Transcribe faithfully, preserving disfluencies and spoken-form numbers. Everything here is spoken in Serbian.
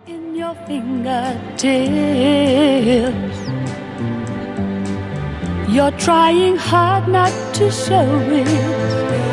In your fingertips, you're trying hard not to show it.